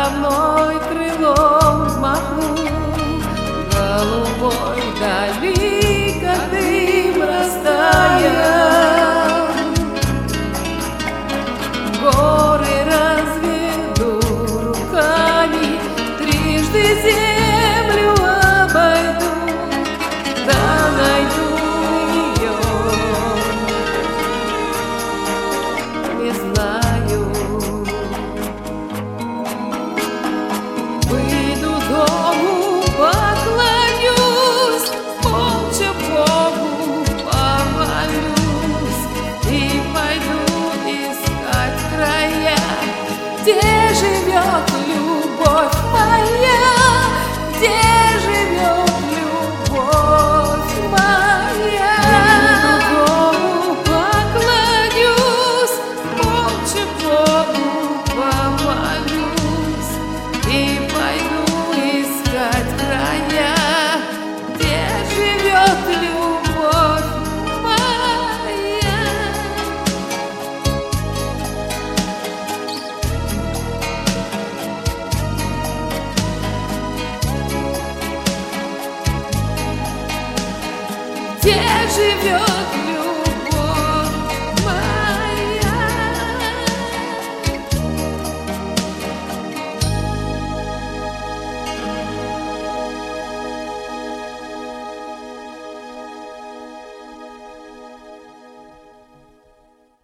мной крылом махну, голубой дали, как дым растаял. Горы разведу руками, трижды землю обойду, да найду ее, не знаю. Выйду дому, поклонюсь, молча Богу помолюсь и пойду искать края, где живет любовь моя, где живет любовь моя. Выйду дому, поклонюсь, молча Богу помолюсь и пойду искать края, где живет любовь моя. Где живет любовь?